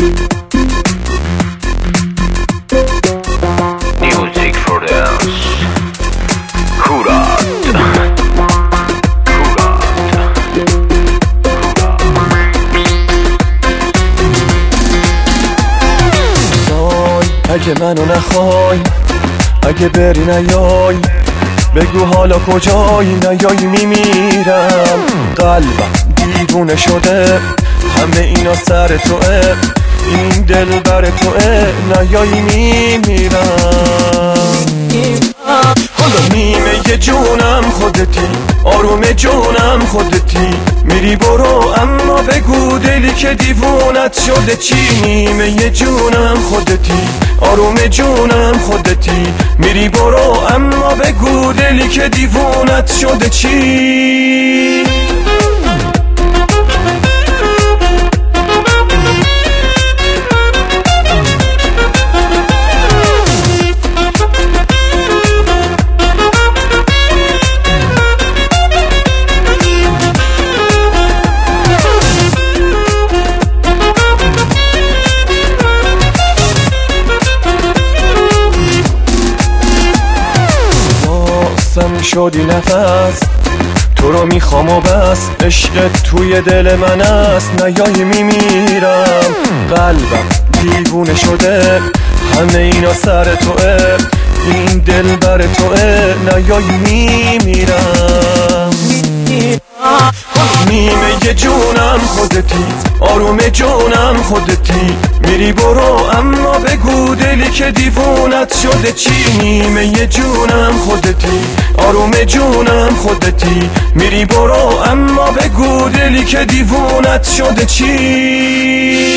Music for dance. Kurat. اگه منو نخوای، اگه بری نیای، بگو حالا کجایی، نیایی میمیرم. قلبم دیوونه شده، همه اینا سر توه، این دل بر توه، نیایی میمیرم. حالا نیمه جونم خودتی، آروم جونم خودتی، میری برو اما بگو دلی که دیوونت شده چی. نیمه جونم خودتی، آروم جونم خودتی، میری برو اما بگو دلی که دیوونت شده چی. شدی نفس تو رو میخوام و بس، عشقت توی دل من است، نیایی میمیرم. قلبم دیوونه شده، همه اینا سر توه، این دل بر توه، نیایی میمیرم. نیمه جونم خودتی، آروم جونم خودتی، میری برو اما بگو دلی که دیوونت شده چی. نیمه جونم خودتی، آروم جونم خودتی، میری برو اما بگو دلی که دیوونت شده چی.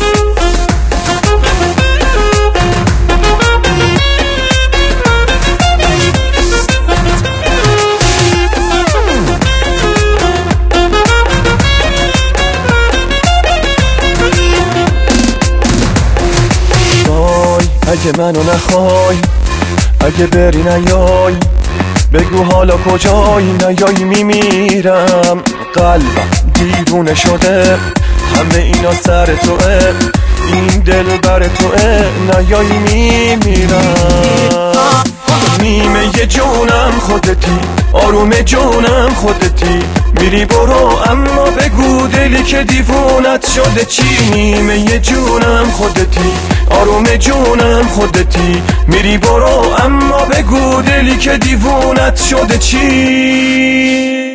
اگه منو نخوای، اگه بری نیای، بگو حالا کجایی، نیایی میمیرم. قلبم دیوونه شده، همه اینا سر توه، این دل بر توه، نیایی میمیرم. نیمه جونم خودتی، آروم جونم خودتی، میری برو اما بگو دلی که دیوونت شده چی. نیمه جونم خودتی، آروم جونم خودتی، میری برو اما بگو دلی که دیوونت شده چی.